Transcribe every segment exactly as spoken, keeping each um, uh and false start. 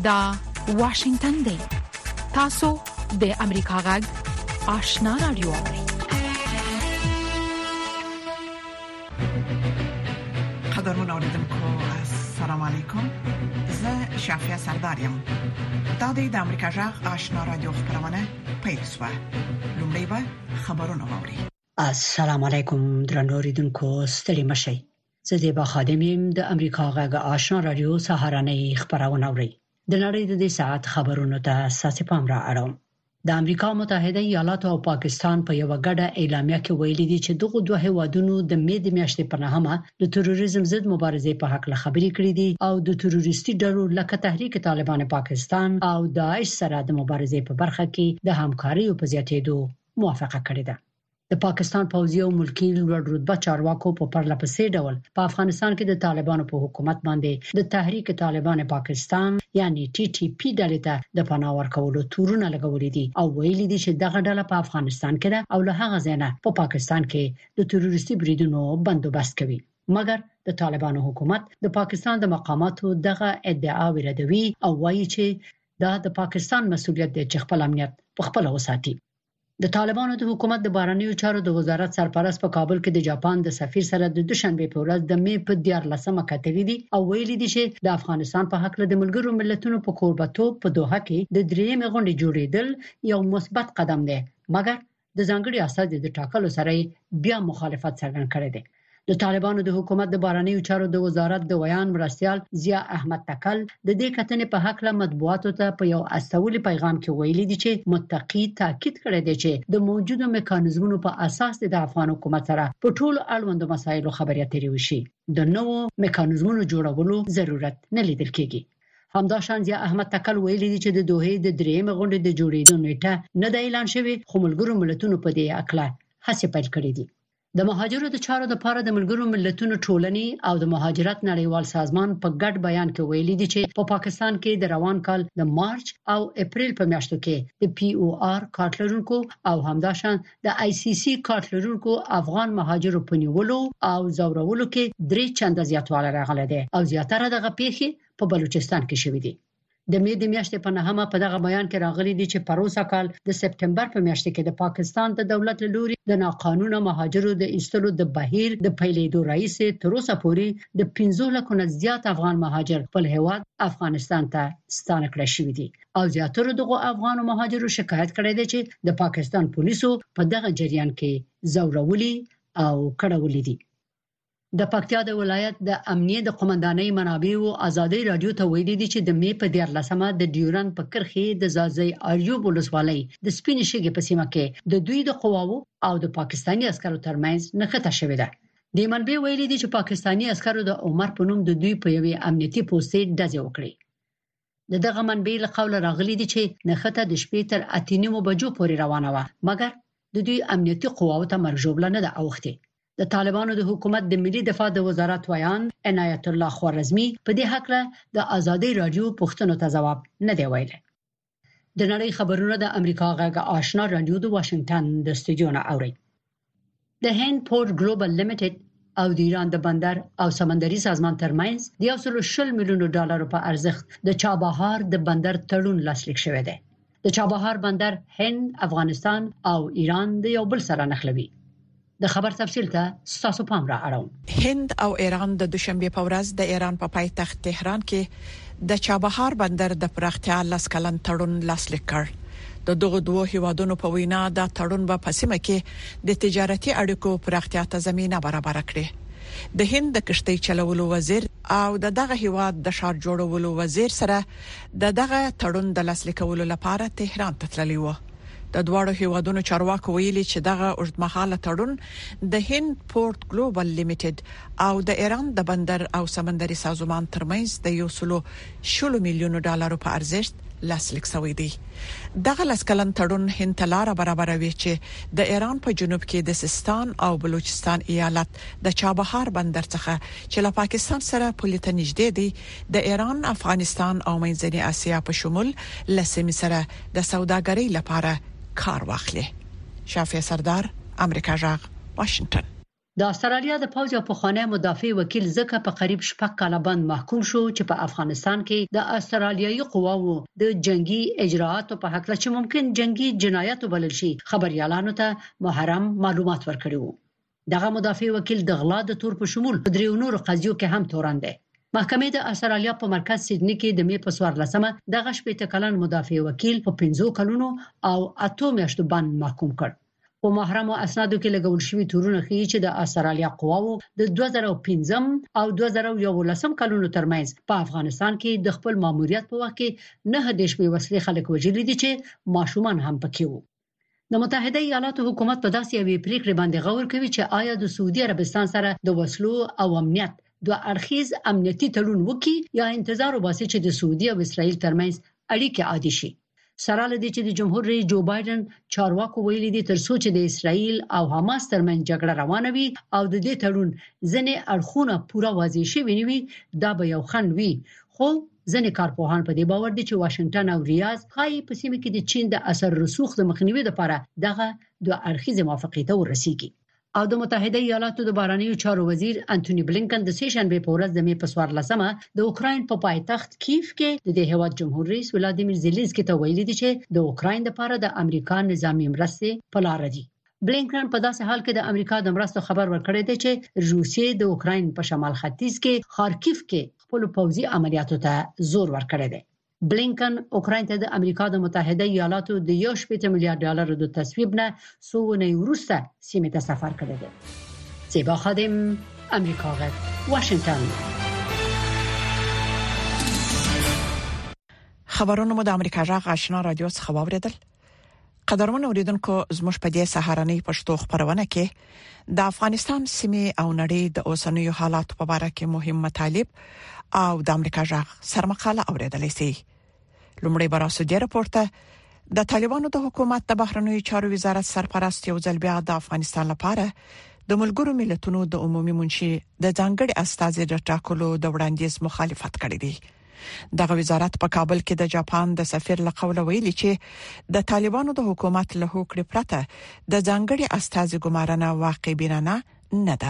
دا واشنگتن دی. تاسو د امریکا غږ آشنا رادیو اورئ. قدرمن اوریدونکو السلام علیکم. زه شافیا سردارم. دا د امریکا غږ آشنا رادیو خبرونه پېښه. لومړی به خبرونه واوري. السلام علیکم درنو اوریدونکو ستړي مشئ. زه د با خادمیم د امریکا غږ آشنا رادیو سهارنۍ خبرونه اوري. د نړۍ د دې ساعت خبرونو ته اساسي پام را اړوم. د امریکا متحده ایالاتو او پاکستان په یو غډه اعلامیه کې ویلي دي چې دغه دوه هیوادونو د مې د میاشتې په نهمه د تروریزم ضد مبارزې په حق له خبرې کړې دي او د تروریستي ډلو لکه تحریک طالبان پاکستان او داعش سره د مبارزې په برخه کې د همکارۍ په زیاتېدو موافقه کړې ده. د پاکستان پوځي او ملکی لوړ رتبه چارواکو په پرلپسې ډول په افغانستان کې د طالبانو په حکومت باندې د تحریک طالبان پاکستان یعنی ټي ټي پی ډلې ته د پناه ورکولو تورونه لګولې دي او ویلي دي چې دغه ډله په افغانستان کې ده او له هغه ځای نه په پاکستان کې د تروریستي بریدونو بندوبست کوي. مګر د طالبانو حکومت د پاکستان د مقاماتو دغه ادعا ردوي او وایي چې دا د پاکستان مسؤلیت دی چې خپل امنیت په خپل وساتي. د طالبانو د حکومت د بهرنیو چارو د وزارت سرپرست په کابل کې د جاپان د سفیر سره د دوشنبه په ورځ د مې په دیارلسمه کتلې دي او ویلي دي چې د افغانستان په حق له د ملګرو ملتونو په کوربتوب په دوحه کې د درېمې غونډې جوړېدل یو مثبت قدم دی. مګر د ځانګړي اساس د ټاکلو سره بیا مخالفت څرګند کړی دی. د طالبانو د حکومت د بهرنیو چارو د وزارت د ویان مرستيال ضیا احمد تکل د دې کتنې په حق له مطبوعاتو ته په یو استولي پیغام کې ویلي دي چې متقی تاکید کړی دی چې د موجوده میکانیزمونو په اساس د افغان حکومت سره په ټولو اړوندو مسایلو خبرې اترې وشي. د نوو میکانیزمونو جوړولو ضرورت نه لیدل کېږي. همداشان ضیا احمد تکل ویلي دي چې د دوحې د درېمې غونډې د جوړېدو نیټه نه د اعلان شوی خو ملګرو ملتونو په دې اکله هڅې پیل کړې دي. د مهاجرو د چارو لپاره د ملګرو ملتونو ټولنې او د مهاجرت نړیوال سازمان په ګډ بیان کې ویلي دي چې په پاکستان کې د روان کال د مارچ او اپریل په میاشتو کې د پی او آر کارت لرونکو او همداشان د آی سی سی کارت لرونکو افغان مهاجرو په نیولو او زورولو کې درې چنده زیاتوالی راغلی دی او زیاتره دغه پیښې په بلوچستان کې شوې دي. د مې د میاشتې په نهمه په دغه بیان کې راغلي دي چې پروسه کال د سپتمبر په میاشت کې د پاکستان د دولت لوري د ناقانونه مهاجرو د ایستلو د بهیر د پیلېدو رئیس تر اوسه پورې د پنځه لکه نه زیات افغان مهاجر خپل هیواد افغانستان ته ستانه کړی شوی دي او زیاتره دغه افغان مهاجرو شکایت کړی دی چې د پاکستان پولیسو په دغه جریان کې زورولي او کړهولي دي. د پکتیا د ولایت د امنیه د قومندانۍ منابعو ازادي رادیو ته ویلي دي چې د مې په دیارلسمه د ډیورن په کرخي د زازي اریوب ولسوالۍ د سپین شګې په سیمه کې د دوی د قواو او د پاکستاني عسکرو ترمنځ نښته شوې ده. د منبع ویلي دي چې پاکستاني عسکرو د عمر په نوم د دوی په یوې امنیتي پوسټې ډزې وکړې. دغه منبع له قول راغلي دي چې نښته د شپې تر اته نیمو بجو پورې روانه و مګر د دوی امنیتي قواو ته مرګ ژوبله نه ده اوخته. د طالبانو د حکومت د ملي دفاع د وزارت ویان عنایت الله خوارزمی په دې حق له د ازادي رادیو پوښتنو ته جواب نه دی ویلي. د نړۍ خبرونه د امریکا غږ آشنا رادیو د واشنگټن د استودیو نه اوري. د هند پورت ګلوبل لیمیټډ او د ایران د بندر او سمندري سازمان ترمنځ د یو سل شل میلیونو ډالرو په ارزښت د چابهار د بندر تړون لاسلیک شوی دی. د چابهار بندر هند، افغانستان او ایران د یو بل سره نښلوي. د خبر تفصیل ته تاسو پام را اړوم. هند او ایران د دوشنبه په ورځ د ایران په پایتخت تهران کې د چابهار بندر د پراختیا لاس کلن تړون لاسلیک کړ. د دغه دوه هیوادونو په وینا د تړون په سیمه کې د تجارتي اړیکو پراختیا ته زمينه برابر کړي. د هند د کشتۍ چلولو وزیر او د دغه هیواد د ښار جوړولو وزیر سره د دغه تړون د لاسلیکولو لپاره تهران ته تللی و. د دواړو هیوادونو چارواکو ویلي چې دغه اوږدمهاله تړون د هند پورت ګلوبل لیمیټډ او د ایران د بندر او سمندري سازمان ترمنځ د یو سلو شلو میلیونو ډالرو په ارزښت لاسلیک شوی دی. دغه لاسکلن تړون هند ته لار برابروي چې د ایران په جنوب کې د سیستان او بلوچستان ایالت د چابهار بندر څخه چې له پاکستان سره پولې ته نږدې دی د ایران، افغانستان او منځنۍ اسیا په شمول لسمې سره د سوداګرۍ لپاره کار واخلي. شافیا سردار، امریکا جغ، واشنگټن. د استرالیا د پوځ او پخوانی مدافع وکیل زکه په قریب شپږ کاله باندې محکوم شو چې په افغانستان کې د استرالیایي قواوو د جنگي اجراءاتو په حق چې ممکن جنگي جنایت وبلل شي خبريالانو ته محرم معلومات ورکړي وو. دغه مدافع وکیل د غلا د تور په شمول په دریو نورو قضیو کې هم تورن دی. محکمې د استرالیا په مرکز سیدنی کې د می په څوارلسمه دغه شپږ کلن مدافع وکیل په پنځو کلونو او اته میاشتو باندې محکوم کړ. په محرم اسنادو کې لګول شوی تورونه ښیي چې د استرالیا قواوو د دوه زره پنځم او دوه زره یولسم کلونو ترمنځ په افغانستان کې د خپل ماموریت په وخت کې نه هدیش په وسلې خلک وژلي دي چې ماشومان هم پکې وو. د متحده ایالاتو حکومت په داسې یوې پریکړې باندې غور کوي چې آیا د سعودي عربستان سره د وسلو او امنیت دوه اړخیز امنیتي تړون وکړي یا انتظار وباسي چې د سعودي او اسرائیل ترمنځ اړیکې عادي شي. سره لدی چې د جمهور رئیس جو بایدن چارواکو ویلي دي تر څو چې د اسرائیل او حماس ترمنځ جګړه روانه وي او د دې تړون ځنې اړخونه پوره واضح شي ویني دا به یو خند وي. خو ځنې کارپوهان په دې باور دي چې واشنگټن او ریاض خای په سیمه کې د چین د اثر رسوخ د مخنیوي لپاره دغه دوه اړخیز موافقه ته ورسیږي. او د متحده ایالاتو د بهرنیو چارو وزیر انټونی بلینکن د سیشنبه په ورځ د می په څوارلسمه د اوکراین په پایتخت کیف کې د هیواد جمهور رئیس ولادیمیر زيلنسکي ته ویلي دي چې د اوکراین لپاره د امریکا نظامی مرستې په لار دي. بلینکن په داسې حال کې د امریکا د مرستو خبر ورکړی دی چې روسیې د اوکراین په شمال ختیځ کې خارکیف کې خپل پوځي عملیاتو ته زور ورکړی دی. بلینکن اوکراین ته د امریکا د متحده ایالاتو د یو شپږ میلیارډ ډالر د تصویب نه څو نه وروسته سیمه ته سفر کړی دی. زیبا خادم امریکا غږ واشنگټن. خبرونه مو د امریکا غږ آشنا رادیو څخه واوریدل. قدرمن اوریدونکو زموږ په دې سهارنۍ پښتو خبرونه کې د افغانستان سیمه او نړۍ د اوسنیو حالاتو په اړه کې مهم مطالب او د امریکا غږ سرمقاله اوریدلای شئ. لومړی براسو د راپورته د طالبانو د حکومت د بهرنیو چارو وزارت سرپرست یو ځل بیا د افغانستان لپاره د ملګرو ملتونو د عمومي منشي د ځانګړي استازي د ټاکلو د وړاندیز مخالفت کړی دی. دغه وزارت په کابل کې د جاپان د سفیر له قوله ویلي چې د طالبانو د حکومت له هوکړې پرته د ځانګړي استازي ګمارنه واقع بینانه نه ده.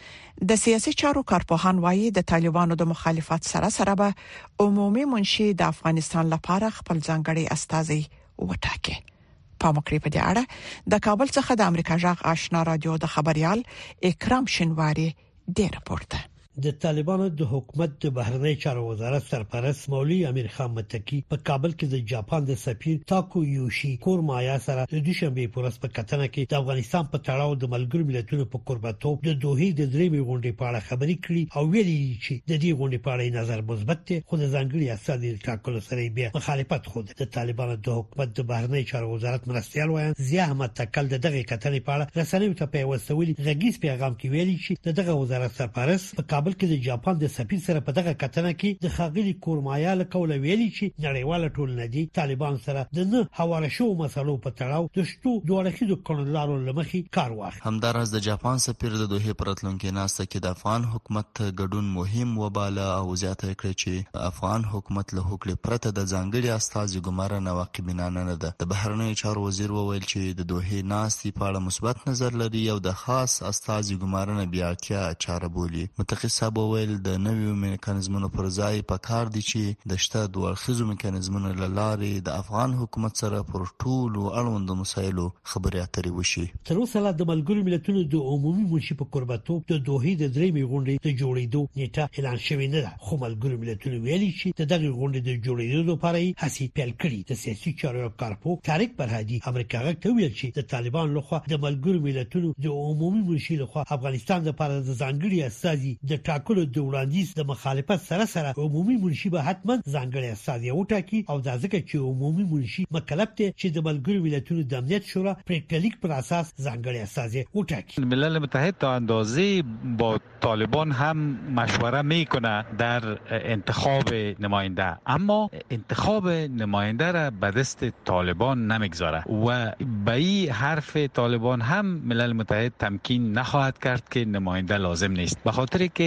د سیاسي چارو کارپوهان وایي د طالبانو د مخالفت سره سره به عمومي منشي د افغانستان لپاره خپل ځانګړي استازي وټاکي. پامکړی په دې اړه د کابل څخه د امریکا غږ آشنا رادیو د خبريال اکرام شینواری د راپورته. د طالبانو د حکومت د بهرنی چارو وزارت سرپرست مولوی امیر خان متکی په کابل کې د جاپان د سفیر تاکو یوشي کورمایا سره د دوشنبه په ورځ په کتنه کې د افغانستان په تړاو د ملګرو ملتونو په قربتوب د دوحې د درېمې غونډې په اړه خبرې کړې او ویلي چې د دې غونډې په اړه نظر مثبت دی خو د ځانګړي استازي ټاکلو سره بیا مخالفت خود د طالبانو د حکومت د بهرنی چارو وزارت مرستيال وایي ضیاء احمد تکل دغه کتنې په اړه رسنیو ته په وسوي غږیز پیغام کې ویلي چې دغه وزارت سرپرست په کابل کې د جاپان د سفیر سره په دغه کتنه کې د خاغلی کورمایا له کوله ویلي چې نړیواله ټولنه دي طالبان سره د نه حواله شو مسلو په تړاو د شتو دوه رخصتو کړنلارو لمخي کار واخلي. همدارس د جاپان سفیر د دوه پرتلونکو ناسته کې د افغان حکومت ګډون مهم وباله او زیاته کړې چې افغان حکومت له هوکړې پرته د ځانګړي استازي ګمارنه واقع بینانه نه ده. د بهرنیو چارو وزیر وویل چې د دوه ناستې په اړه مثبت نظر لري او د خاص استازي ګمارنه بیا اړتیا چاره بولي. متخصص ویل د نویو میکانیزمونو پر ځای پکار دي چې د شته دوه اړخیزو میکانیزمونو لارې د افغان حکومت سره پر ټولو اړوندو مسایلو خبرې اترې وشي. تر اوسه د ملګرو ملتونو د عمومي منشي په قربتوب د دوحې د درېمې غونډې د جوړېدو نیټه اعلان شوې نه ده خو ملګرو ملتونو ویلي چې دغه غونډې د جوړېدو لپاره هڅې پیل کړې. د سیاسي چارو کارپو طارق برهادي امریکا غږ ته ویل چې د طالبان لخوا د ملګرو ملتونو د عمومي منشي لخوا افغانستان لپاره د ځانګړي استازي د ټاکلو د وړاندیز د مخالفت سره سره عمومي منشي به حتما ځانګړي استازي وټاکي او دا ځکه چې عمومي منشي مکلف دی چې د ملګرو ملتونو د امنیت شورا پریکټلیک پر اساس ځانګړي استازي وټاکي. ملل متحد تا اندازه با طالبان هم مشوره میکنه در انتخاب نماینده اما انتخاب نماینده را به دست طالبان نمیگذاره و به این حرف طالبان هم ملل متحد تمکین نخواهد کرد که نماینده لازم نیست به خاطر که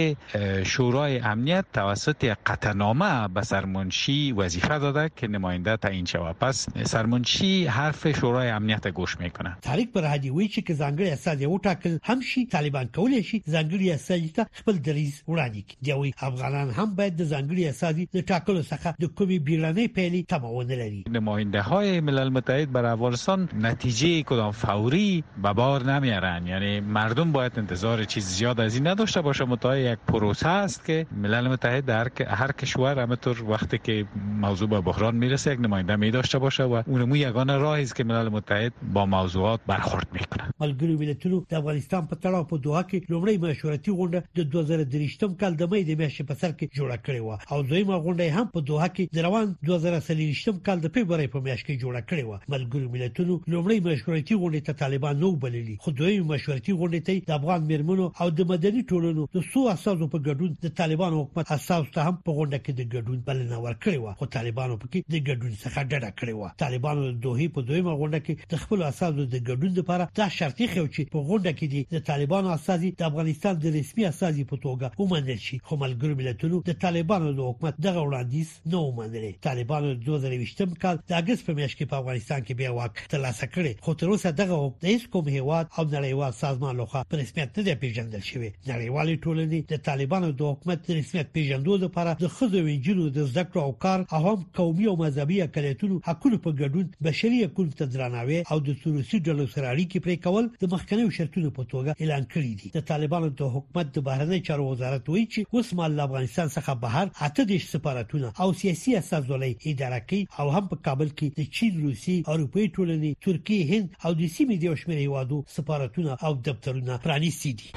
شورای امنیت توسط قطعنامه به سرمنشی وظیفه داده که نماینده تعیین شود. پس سرمنشی حرف شورای امنیت گوش میکنه. طارق برهادي وایي چې ځانګړي اساس یو ټاکل هم شي طالبان کولای شي ځانګړي اساس ته خپل دریز وړاندې کړي. دی افغانان هم باید د ځانګړي اساس د ټاکلو څخه د کومي بیړنۍ پیلي تمون لري. نماینده های ملل متحد برای افغانستان نتیجه کدام فوری به بار نمیارن. یعنی مردم باید انتظار چیز زیاد از این نداشته باشه. متأ یک پروسه است که ملل متحد در هر کشور همطور وقتی که موضوع به بحران میرسه یک نماینده می داشته باشه و اونمو یگانه راهی است که ملل متحد با موضوعات برخورد میکنه. ملګرو ملتونو د افغانستان په تړاو په دوحه کې لومړی مشورتي غونډه د دوه زره درې کال د مې د میاشتې په سر کې جوړه کړې و او دویمه غونډه هم په دوحه کې د روان دوه زره څلور کال د فبراير په میاشت کې جوړه کړې و. ملګرو ملتونو لومړی مشورتي غونډه ته طالبان نو بللي، خو دویمه مشورتي غونډه ته د افغان مرمنو او د مدني ټولنو د څو اساسو په ګډون د طالبان حکومت اساس ته هم په غونډه کې د ګډون بلنه ورکړې و، خو طالبانو پکې د ګډون څخه ډډه کړې و. طالبانو د دوحه په دویمه غونډه کې د خپل اساسو د ګډون لپاره دا شرط یې خو چې په غونډه کې د طالبانو اساسي د افغانستان د رسمي اساسي په توګه ومنل شي، خو ملګرو ملتونو د طالبانو د حکومت دغه وړاندیز نه ومنل. طالبانو د دوه زره بیستم کال د اگست په میاشت کې په افغانستان کې بیا واک ترلاسه کړی، خو تر اوسه دغه د هیڅ کوم هیواد او نړیوال سازمان لخوا په رسمیت نه پیژندل شوی. نړیوالې ټولنې د طالبانو د حکومت د رسمیت پیژندلو لپاره د خځو او نجونو د زده کړو او کار او هم قومي او مذهبي اقلیتونو حقوقو په ګډون بشري حقوقو ته درناوی او د سروسي ډلو سره اړیکې پرې کول د مخکنیو شرطونو په توګه اعلان کړی دي. د طالبانو د حکومت د بهرنی چارو وزارت وایي چې اوس مال افغانستان څخه بهر اته د سفارتونو او سیاسي اساسولۍ اداره کوي او هم په کابل کې د چین، روسي، اروپאי ټولنې، ترکیه، هند او د سیمې د شمېر هیوادو سفارتونو او دفترونه پرانیستي دي.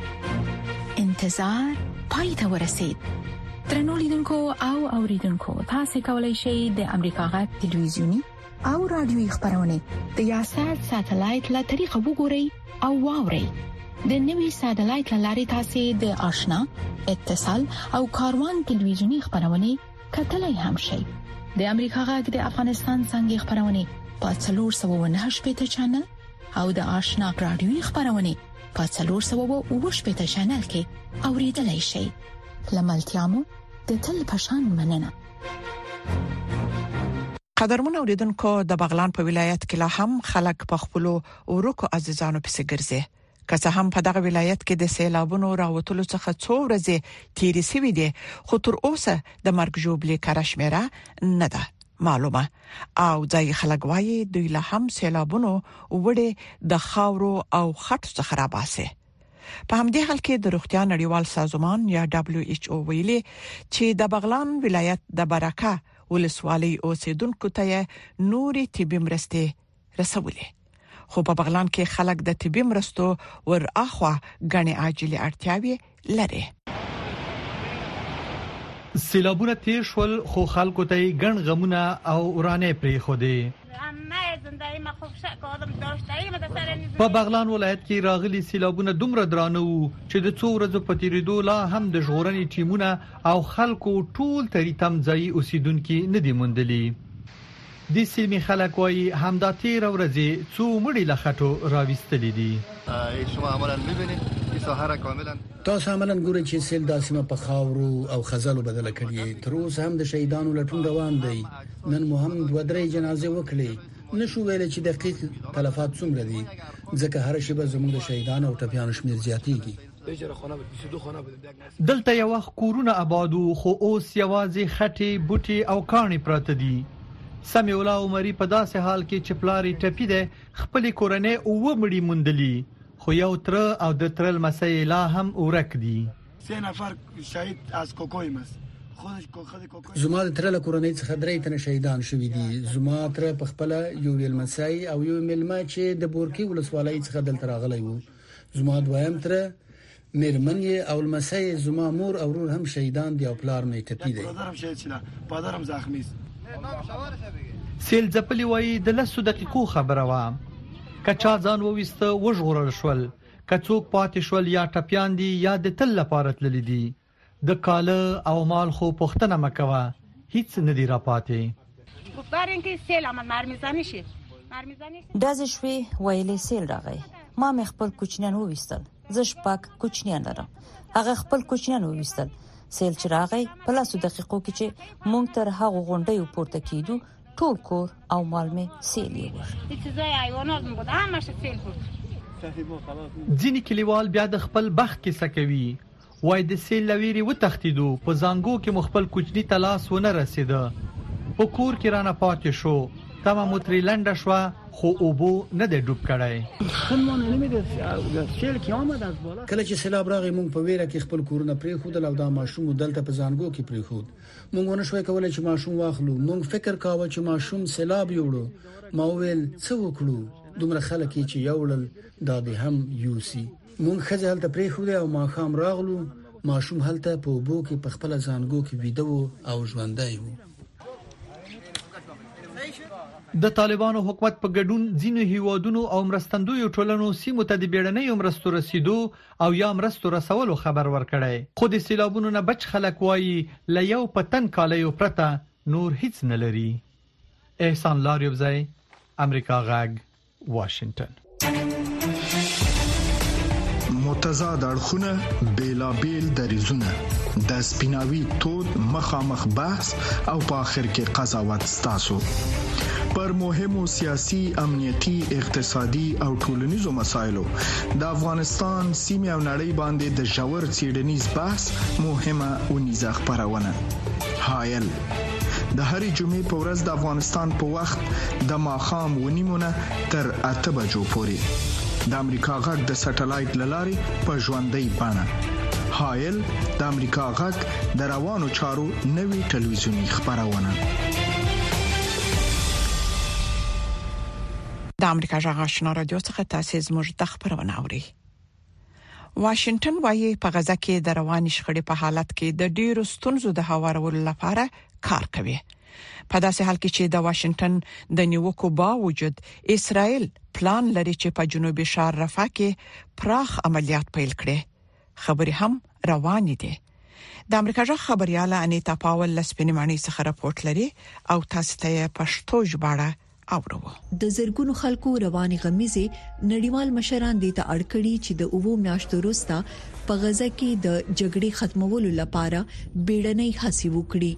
انتظار پای ته ورسید. درنو لیدونکو او اوریدونکو، تاسو کولی شئ د امریکا غږ ټلویزیونی او رادیوي خبرونه د یاشر ساتلایت له طریقو وګورئ او واورئ. د نوي ساتلایت لارې تاسو د آشنا، اتصال او کاروان ټلویزیونی خبرونه کتلای هم شئ. د امریکا غږ د افغانستان څنګه خبرونه په څلور سوه نه شپږ چینل او د آشنا رادیوي خبرونه په څلور سوه اووه شپږ چینل کې اوریدلای شئ. لملتيامو د تل پشان مننه. قدرمن اوریدونکو، د بغلان په ولایت کې لا هم خلک په خپل ورکو عزیزانو پسې ګرځي. که څه هم په دغه ولایت کې د سیلابونو راوتلو څخه څو ورځې تیرې شوې دي، خو تر اوسه د مرګ ژوبلې کارشمیره نه ده معلومه. او ځای خلک وایي دوی له هم سیلابونو وړي د خاورو او خټو څخه راباسي. په همدې حال کې د روغتیا نړیوال سازمان یا دبليو ایچ او ویلي چې د بغلان ولایت د برکه ولسوالۍ اوسیدونکو ته نوري طبي مرستې رسولې، خو په بغلان کې خلک د طبي مرستو ور اخوا غني عاجلي اړتیاوي لري. سیلابونه تیر شول، خو خلکو ته ګڼ غمونه او ورانه پرې خو دي. په بغلان ولایت کې راغلي سیلابونه دومره درانه وو چې د څو ورځې په تیریدو لا هم د ژغورنې ټیمونه او خلکو ټول تری تم ځای اوسیدونکو نه دی موندلي. د سیمې خلک وایي همدا تیر ورځې څو مړي لخټو راوستلې دي. شما عملاً می‌بینید این ساحه را کاملاً تاسو عملاً ګورئ چې سیل داسمه په خاورو او خزلو بدل کړي. تر اوسه هم د شهیدانو لټون روان دی. نن مو هم دوه درې جنازې وکړي. نشو ویل چې دقیق تلفات څومره دي، ځکه هر شی به زموږ د شهیدانو او ټپیانو شمیر زیاتېږي. دلته یو وخت کورونه آبادو، خو اوس یوازې خټې، بوټي او کاڼي پراته دي. سمیع الله عمری په داسې حال کې چې پلاری ټپی ده، خپل کورنۍ او مړي موندلي، خو یو تر او د ترل مسئله لا هم ورک دي. سه نفر شهید از کوکوی مس زما د تر له کورنۍ څخه درې تنه شهیدان شوي دي. زما تر په خپل یو ویل مسای او یو ملما چې د بورکی ولسوالۍ څخه دلته راغلی وو. زما دویم تر میرمن او المسای زما مور او ورور هم شهیدان دي او پلار مې ټپی دی. پدرم شهید شله، پدرم زخمی است. سیل ځپلی وایي د لسو دقیقو خبره وه. که چا ځان وویسته وژغورل شول، که څوک پاتې شول یا ټپیان دي یا د تل لپاره تللی دي. د کاله او مال خو پختنه مکوه، هیڅ ندی را پاتې. دازه شوی ویلې سیل راغی. ما مې خپل کوچنن وویستل، زشپاک کوچنیان لرم. هغه خپل کوچنیان وویستل. سیل چراغي په لاسو دقیقو کې چې مونږ تر هغه غونډې پورته کیدو ټول کور او مال می سیل یو. ځینې کلیوال بیا د خپل بخت کې سکوي. وای د سیل لويري و تختیدو په زنګو کې مخبل کوچنی تلاس ونه رسیده. په کور کې رانه پاتې شو. تمام متری لنډه شو خو اوبو نه د ډوب کړای. کله چې سیلاب راغی مونږ په ویره کې خپل کورونه پرې خو د لودا ماشوم دلته په زنګو کې پرې خو مونږ ونه شوي کولای چې ماشوم واخلو. مونږ فکر کاوه چې ماشوم سیلاب یوړو. ما ویل څه وکړو؟ دومره خلک چې یوړل دا به هم یوسی. مونږ خځه هلته پرې خو او ما خام راغلو. ماشوم هلته په اوبو کې په خپل زنګو کې ویده او ژوندای وو. د طالبانو حکومت په ګډون ځینو هیوادونو او مرستندویو ټولنو سیمو ته د بیړنۍ مرستو رسیدو او یا مرستو رسولو خبر ورکړی. خو د سیلابونو نه بچ خلک وایي ل یو پتن کالیو پرته نور هیڅ نه لري. احسان لاریوبزی، امریکا غږ، واشنگټن. متضاد اړخونه، بیلابیل دریزونه، د سپیناوي تود مخامخ بحث او په اخر کې قضاوت ستاسو پر مهمو سیاسي، امنیتي، اقتصادي او ټولنیزو مسایلو د افغانستان سیمه او نړۍ باندې د ژور څېړنیز بحث مهمه ونیزه خبرونه. حایل د هرې جمعې په ورځ د افغانستان په وخت د ماخام ونیمونه تر اته بجو پورې د امریکا غږ د سټلایټ للارې په ژوندۍ بڼه. حایل د امریکا غږ د روانو چارو نوي ټلویزیونی خبرونه. د امریکا غږ آشنا رادیو څخه تاسو زموږ د خبرونه اورئ. واشنگټن وايي په غزا کې د رواني شخړې په حالت کې د ډیرو ستونزو د هوارولو لپاره کار کوي. په داسې حال کې چې د واشنگټن د نیوکو باوجود اسرائیل پلان لري چې په جنوبي ښار رفح کې پراخ عملیات پیل کړي. خبري هم روان دي. د امریکا غږ خبرياله انیتا پاول لسپینمانی څخه راپورټ لري او تاسو ته پښتو ژباړه اورو. د زرګونو خلکو رواني غمیزه نړیوال مشران دي ته اړکړي چې د اوو میاشتو وروسته په غزا کې د جګړې ختمولو لپاره بیړنۍ هڅې وکړي.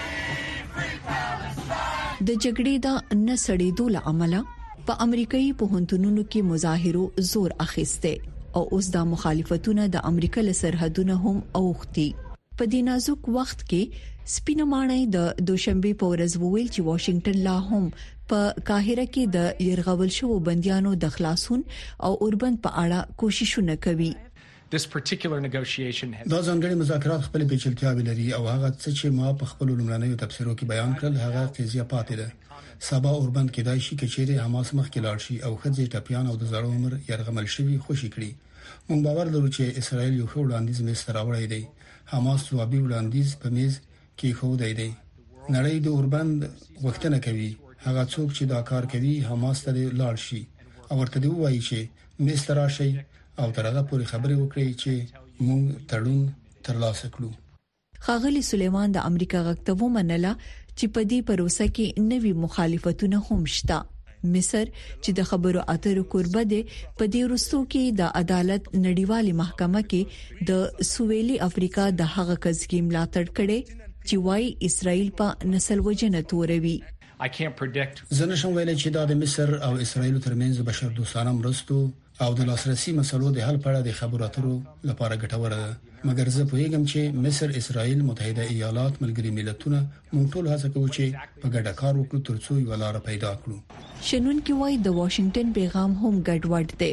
د جګړې د نسړېدو لامل په امریکایي پوهنتونونو کې مظاهرو زور اخیسته او اوس د مخالفتونو د امریکا له سرحدونو هم اوختي. په دې نازک وخت کې سپینمانای د دوشنبه په ورځ وویل چې واشنگټن لا هم په قاهره کې د يرغول شوو بنديانو د خلاصون او اوربند په اړه کوششونه کوي. This particular negotiation has دا ځانګړي مذاکرات خپل پیچلتیاوې لري او هغه څه چې ما په خپل لومړنیو تفسیرو کې بیان کړل هغه قضیه پاتې ده. سبا اوربند کې دای شي چې چیرې حماس مخ کې لاړ شي او خځې ټپيان او د زړو عمر يرغمل شوی خوشي کړي. موږ باور لرو چې اسرائیل یو ښه وړاندیز مې سره وړی دی. حماس جوابي وړاندیز په میز کې خو دی دی. نړۍ د اوربند غوښتنه کوي هغه څوک چې دا کار کوي حماس ته لاړ شي او ورته دی وایي چې میز ته راشي او ترغه پوری خبرې وکړي چې موږ تړون ترلاسه کړو. خاغلی سلیمان د امریکا غږ ومنله چې په دې پروسه کې نوي مخالفتونه هم شته. مصر چې د خبرو اترو کوربه دی په دې وروستو کې د عدالت نړیوالې محکمه کې د سویلي افریقا د هغه کزګي ملاتړ کړي چې وايي اسرائیل په نسل وجنه توروي. I can't predict. زه نشم ویلای چې دا د مصر او اسرائیل ترمنځ بشر دوستانه مرستو او د لاسرسي مسلو د حل په اړه د خبرو اترو لپاره ګټوره ده. مګر زه پوهیږم چې مصر، اسرائیل، متحده ایالات، ملګری ملتونه موږ ټول هڅه کوو چې په ګډه کار وکړو ترڅو یو لار پیدا کړو. شنن کې وایي د واشنگټن پیغام هم ګډوډ دی.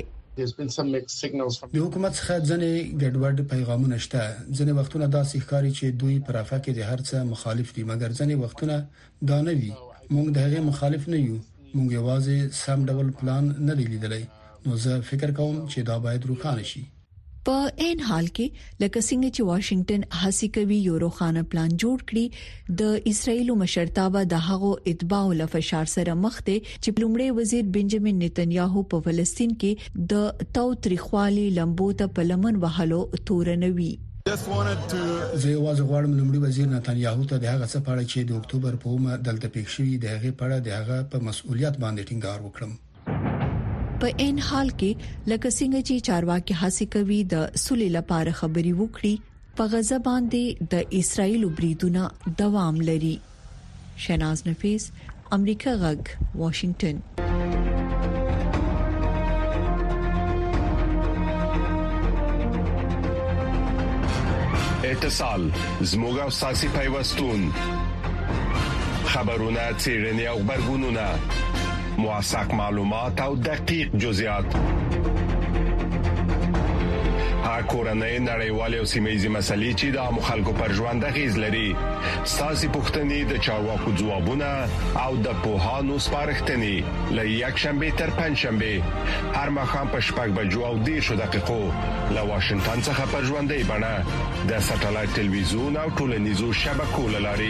د حکومت څخه ځنې ګډوډ پیغامونه شته. ځنې وختونه داسې ښکاري چې دوی پر افق کې د هرڅه مخالف دي، مګر ځنې وختونه دا نه وي. موږ د هغه مخالف نه یو. موږ یوازې سم ډول پلان نه دی لیدلی. نو زه فکر کوم چې دا باید روښانه شي. په ان حال کې لکه څنګه چې واشنگټن هڅه کوي یو روښانه پلان جوړ کړي، د اسرایل مشرتابه د هغو اتباع له فشار سره مخ دي چې لومړی وزیر بنجامین نتنیاهو په فلسطین کې د تاوتریخوالي لمبو ته په لمن وهلو تورنوي. زه یوازې غواړم لومړي وزیر نتنیاهو ته د هغه څه په اړه چې د اکتوبر په اومه دلته پېښ شوی د هغه په اړه د هغه په مسؤلیت باندې ټینګار وکړم. په ان حال کې لکه څنګه چې چارواکي هڅه کوي د سولې لپاره خبري وکړي په غزه باندې د اسرایل بریدونه دوام لري. شناز نفیس، امریکا غږ، واشنگټن. اتصال زموږ او ساسي پیوستون خبرونه چیرنی او خبرګونونه موثق معلومات او دقیق جزئیات کورنۍ نړیوالې او سیمه‌یزې مسلې چې د عام خلکو پر ژوند اغیز لري. ساسي پوښتنې د چارواکو ځوابونه او د پوهانو سپارښتنې له یک شنبه تر پنځ شنبه هر مخام په شپږ بجو او دېرش دقیقو له واشنگټن څخه پر ژوندۍ بڼه د ساتلایت ټلویزیون او ټولنیزو شبکو لاري.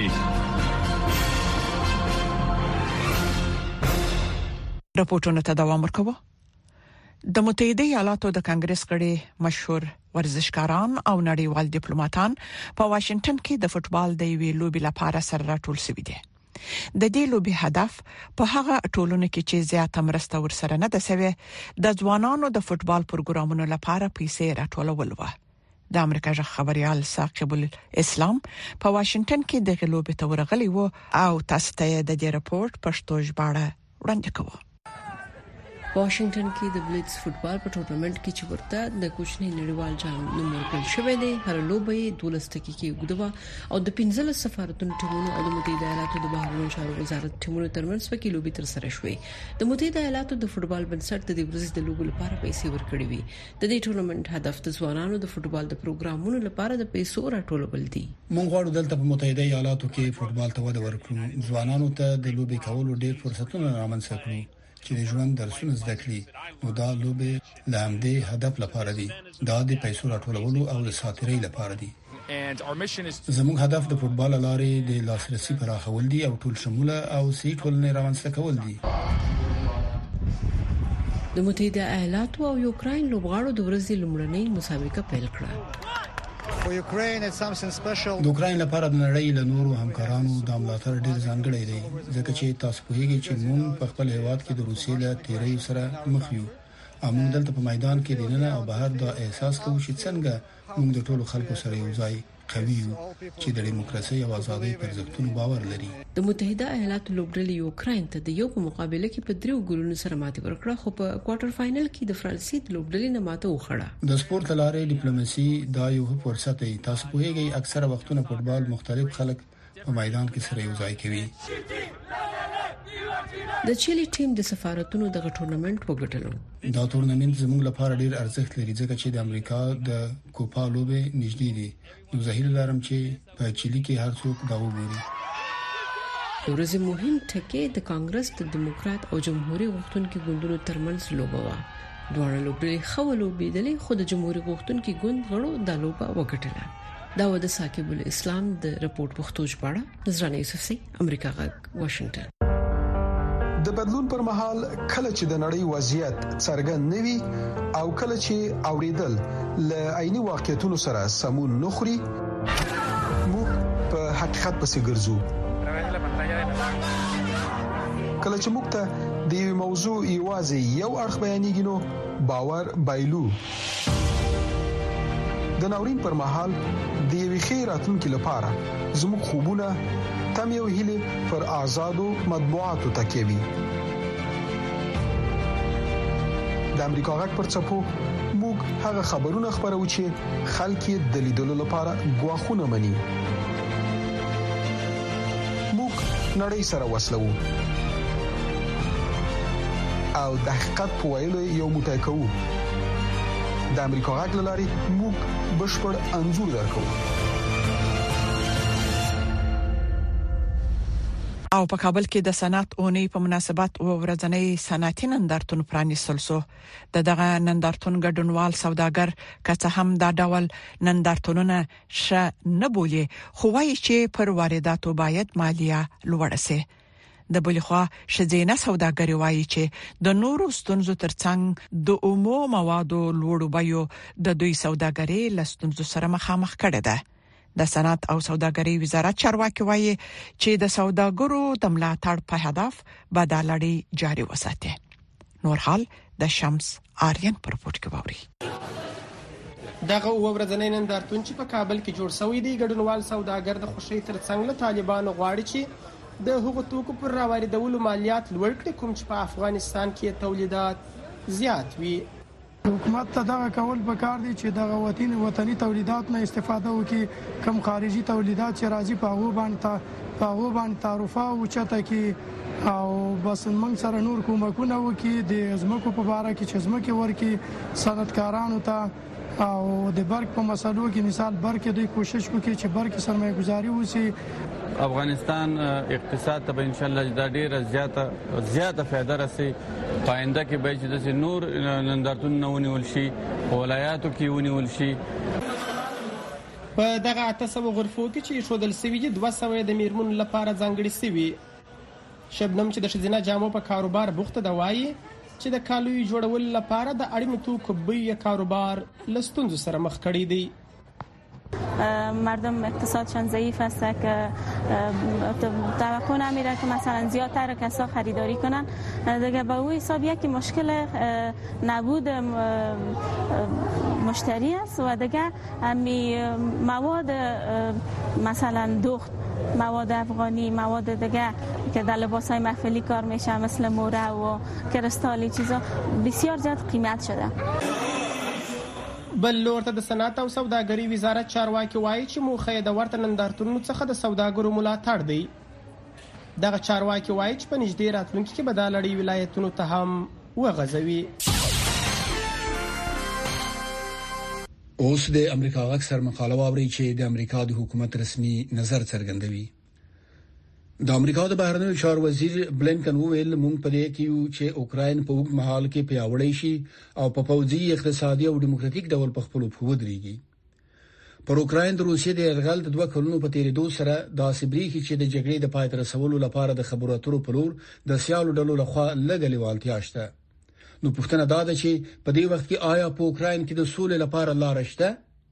راپورټونه ته دوام ورکوي. د متحده ایالاتو د کانګرس غړي مشهور ورزشکاران او نړیوال ډیپلوماټان په واشنگټن کې د فوتبال د ویلو لوبي لپاره سره راټول شوي دي. د دې لوبي هدف په هغه ټولنو کې چې زیاته مرسته ورسره نه ده سوي د ځوانانو د فوتبال پروګرامونو لپاره پیسې راټولول و. د امریکا ژغ خبريال ثاقب الاسلام په واشنگټن کې د غلوبې تورغلي وو او تاسو ته د دې راپورټ پښتو ژباړه وړاندې کوو. واشنگټن کې د بلیټز فوتبال په ټورنمنت کې چې ورته د کوچنی نړیوال جام نوم ورکړل شوی دی. هر لوبه دولس دقیقې وګدوه او د پنځله سفارتونو ټیمونو او د متحده ایالاتو د بهرنیو چارو وزارت ټیمونو ترمنځ پکې لوبي تر سره شوې. د متحده ایالاتو د فوتبال بنسټ د دې ورځې د لوبو لپاره پیسې ورکړې وي. د دې ټورنمنت هدف د ځوانانو د فوتبال د پروګرامونو لپاره د پیسو راټولول دي. موږ غواړو دلته په متحده ایالاتو کې فوتبال ته وده ورکړو. ځوانانو ته د لوبي کولو ډېر فرصتونه رامنځته کړو چې د ژوند درسونه زده کړي. نو دا لوبه لامدې هدف لپاره دي. دا د پیسو راټولولو او د ساترۍ لپاره دي. زموږ هدف د فوتبال لارې د لاسرسي پراخول دي او ټول شموله او سي ټولنې رامنځته کول دي. د متحده ایالاتو او یوکرين لوبغاړو د ورځې لومړنۍ مسابقه پیل کړه. د اوکرين لپاره د نړۍ له نورو همکارانو د ملاتړ ډیر ځانګړی دی ځکه چې تاسو په هیګي چې موږ په خپل هیواد کې د روسیې له تیرې سره مخ یو. موږ دلته په میدان کې دننه او بهر دا احساس کوو چې څنګه موږ د ټولو خلکو سره یو ځای قوي یو چې د دیموکراسي او ازادۍ پر ارزښتونو باور لري. د متحده ایالاتو لوبډلې یوکرين ته د یو په مقابله کې په دریو ګولونو سره ماتې ورکړه خو په کوارټر فائنل کې د فرانسې د لوبډلې نه ماته وخوړه. د سپورت لارې ډیپلوماسي دا یو فرصت دی. تاسو په هیګي اکثره وختونه فوتبال مختلف خلک په میدان کې سره یو ځای کوي. د چيلي ټیم د سفارتونو د ټورنمنت وګټلو. دا ټورنمنت زموږ لپاره ډیر ارزښت لري ځکه چې د امریکا د کوپا لوبه نږدې دي. نو زهیر لرم چې په چيلي کې هر څوک دا وګوري. ورځې مهم ټکي د کانګرس د دیموکرات او جمهوریت غوښتونکو ګوندونو ترمنځ لوبه و. دوه لوبډلې خو لوبېدلې خو د جمهوریت غوښتونکو ګوند غړو د لوبه وګټله. دا و د ثاقب الاسلام د رپورت پښتو ژباړه. نظرانه یوسفزي، امریکا غږ، واشنگټن. د بدلون پر مهال کله چې د نړۍ وضعیت څرګند نوي او کله چې اوریدل ل عیني واقعیتونو سره سمون نخري موږ په حقیقت پسې ګرځو. کله چې موږ ته د یو موضوع ایوازي یو اړخ بیانېږي نو باور بایلو. د ناورین پر مهال د یوې خیراتونکو لپاره زموږ خوبونه تم یو هیله پر آزادو مطبوعاتو تکوي. د امریکا غږ پر چپو موږ هغه خبرونه خبرو چې خلک د لیدلو لپاره غواخونه مني. موږ نړۍ سره وسلو او د حقیقت په ویلو یو موټی کوو. د امریکا غږ لاري موږ بشپړ انزور درکو. او په کابل کې د صنعت اونۍ په مناسبت او ورځنۍ صنعتي نندارتون پرانیستل شو. د دغه نندارتون ګډونوال سوداګر که هم دا ډول نندارتونونه ش نه بولي خو وايي چې پر وارداتو باید مالیه لوړه شي. د بلخوا شذینه سوداګر وایي چې د نورو ستونزو ترڅنګ د اومو موادو لوړو بیو د دوی سوداګري لستونزو سره مخامخ کړي ده. د صنعت او سوداګرۍ وزارت چارواکي وایي چې د سوداګرو د ملاتړ په هدف بدلړۍ جاري وساتي. نور حال د شمس آریان پر پورت کې ووري. دغه ورځنی نندارتون چې په کابل کې جوړ شوی دی ګډونوال سوداګر د خوشي ترڅنګ له طالبانو غواړي چې د هغو توکو پر راوړېدلو مالیات لوړ کړي کوم چې په افغانستان کې تولیدات زیات وي. حکومت ته دغه کول پکار دي چې دغه وطني وطني تولیدات نه استفاده وکړي، کم خارجي تولیدات چې راځي په هغه باندې په هغه باندې تعرفه او چته کې او بس موږ سره نور کومکونه وکړي د زمکو په اړه کې چې زمکه ورکړي صنعتکارانو ته او د برق په مسلو کې مثال برق دوی کوشش وکړي چې برق سرمایه گذاري وشي. افغانستان اقتصاد ته ان شاء الله د ډیره زیاته زیاته فائدہ راسي. پاینده کې به چې د نور نندارتون نونیول شي، ولایاتو کې ونیول شي. په دغه تاسو غرفو کې چې شودل سوي دي دوه سوه د میرمن لپاره ځانګړي سوي. شبنم چې د شزینه جامو په کاروبار بوخته د وایي چې د کالوي جوړول لپاره د اړینو توکو بیه کاروبار لستونزو سره مخ کړی دی. مردم اقتصادشان ضعیف است که توقع نمیره که مثلا زیادتر کسا خریداری کنن دیگه. با او حساب یکی مشکل نبود مشتری است و دیگه می مواد مثلا دخت، مواد افغانی، مواد دیگه که در لباسای محفلی کار میشه مثل موره و کرستالی چیزا بسیار زیاد قیمت شده. بل لورته د صنعت او سوداګري وزارت چارواکي وایي چې موخه د ورته نندارتونونو څخه د سوداګرو ملاتړ دی. دغه چارواکي وایي چې په نږدې راتلونکي کې به د لړۍ ولایتونو ته هم وغځوي. اوس د امریکا اکثر مقاله واوري چې د امریکا د حکومت رسمي نظر څرګندوي. د امریکا د بهرنیو چارو وزیر بلینکن وویل مونږ په دې کې یو چې اوکراین په وګ مهال کې پیاوړی شي او په پوځي، اقتصادي او دیموکراتیک ډول په خپل په ودرېږي. پر اوکراین د روسیې د یرغل د دوه کلونو په تیریدو سره د سبریخي چې د جګړې د پای ته رسولو لپاره د خبرو اترو په لور د سیالو ډلو لخوا لګلې والتیا شته. نو پوښتنه دا ده چې په دې وخت کې آیا په اوکراین کې د سولې لپاره لار شته؟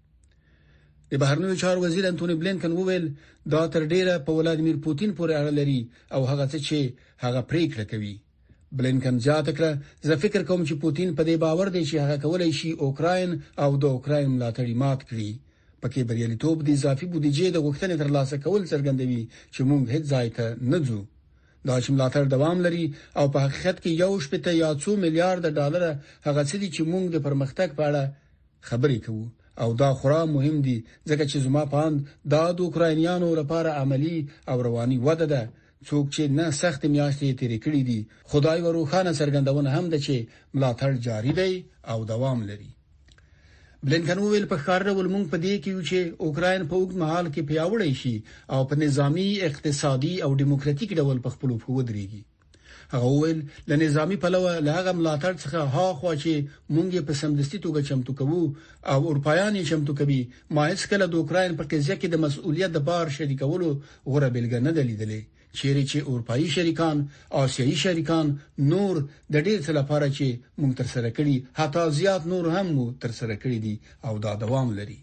د بهرنیو چارو وزیر انټونی بلینکن وویل دا تر ډیره په ولادیمیر پوتین پورې اړه لري او هغه څه چې هغه پریکړه کوي. بلینکن زیاته کړه زه فکر کوم چې پوتین په دې باور دی چې هغه کولای شي اوکراین او د اوکراین ملاتړي مات کړي. پکې بریالیتوب د اضافي بودیجې د غوښتنې ترلاسه کول څرګندوي چې موږ هیڅ ځای ته نه ځو. دا چې ملاتړ دوام لري او په حقیقت کې یو شپته یا څو میلیارډ ډالر هغه څه دي چې موږ د پرمختګ په اړه خبرې کوو او دا خورا مهم دي ځکه چې زما پاند دا د اوکراینیانو لپاره عملی او رواني وده ده. څوک چې نه سخت میاشتې تیرې کړې دي خدای وروخانه څرګندونه هم ده چې ملاتړ جاری دی او دوام لري. بلینکن ویل په ښکار ډول موږ په دې کې یو چې اوکراین په وګ مهال کې پیاوړی شي او په نظامی، اقتصادي او دیموکراتیک ډول په خپل په ودرېږي. هغه ویل له نظامی پلوه له هغه ملاتړ څخه ها خو چې مونږ په سمدستي توګه چمتو کوو او اروپایان یې چمتو کوي. ما هیڅ کله د اوکراین په قضیه کې د مسؤلیت د بار شریکولو غوړه بلګه نه دلیدلې. چیرې چې اروپایي شریکان، آسیایي شریکان نور د ډېر څه لپاره چې مونږ تر سره کړی حتی زیات نور هم مو تر سره کړی دي او دا دوام لري.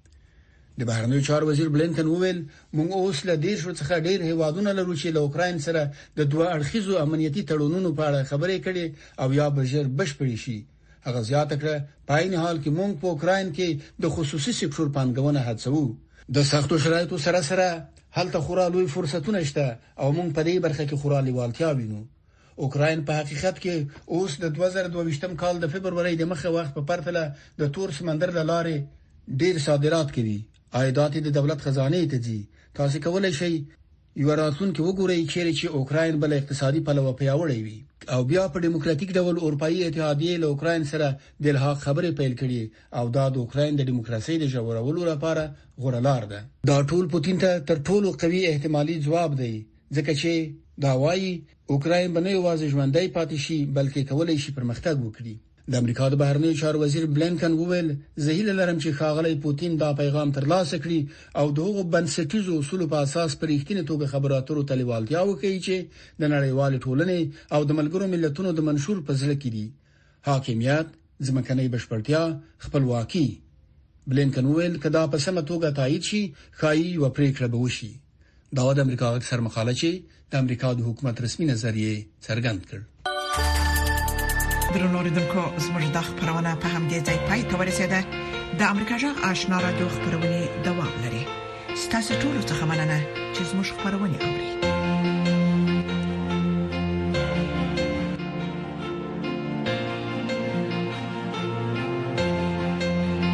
د بهرنیو چارو وزیر بلینکن وویل موږ اوس له دې شو څخه ډېر هیوادونه لرو چې له اوکراین سره د دوه اړخیزو امنیتي تړونونو په اړه خبرې کړي او یا بشر بشپړي شي. هغه زیاته کړه په عین حال کې موږ په اوکراین کې د خصوصي سکتور پانګونه هڅوو. د سختو شرایطو سره سره هلته خورا لوی فرصتونه شته او موږ په دې برخه کې خورا لیوالتیا وینو. اوکراین په حقیقت کې اوس د دوه زره دوه ویشتم کال د فبرवरी د مخه وخت په پرتله د تور سمندر لارې ډېر صادرات کوي. عایدات د دولت خزانه ته ځي. تاسو کولای شئ یو راتلونکي وګورئ چیرې چې اوکراین بل اقتصادي پلوه پیاوړی وي او بیا په دیموکراتیک ډول اروپאי اتحادیه له اوکراین سره د الحاق خبرې پیل کړي او دا د اوکراین د دیموکراسي د ژغورولو لپاره غوړه لار ده. دا ټول پوتین ته تر ټولو قوي احتمالي ځواب دی ځکه چې دا وايي اوکراین باندې یوازې ژوندۍ پاتې شي بلکې کولای شي پرمختګ وکړي. د امریکا د بهرنیو چارو وزیر بلینکن وویل زه هیله لرم چې ښاغلی پوتین دا پیغام ترلاسه کړي او دغه بنسټیزو اصول په اساس پر اړتیا توګه خبرو اترو ته لیوالتیا وکړي چې د نړیوال ټولنې او د ملګرو ملتونو د منشور په ځل کې دي حاکمیت، ځمکنۍ بشپړتیا، خپلواکي. بلینکن وویل کدا په سمه توګه تایید شي خایي او پریکړه به وشي. دا د امریکا اکثر مقاله چې د امریکا د حکومت رسمي نظریه څرګند کړ. درنو ریدونکو زموږ د خبرونه په هم دي ځای پای ته ورسیده. د امریکا جغ آشنا رادیو خبرونه دوام لري. ستاسو ټول څه مننه چې زموږ خبرونه اوري.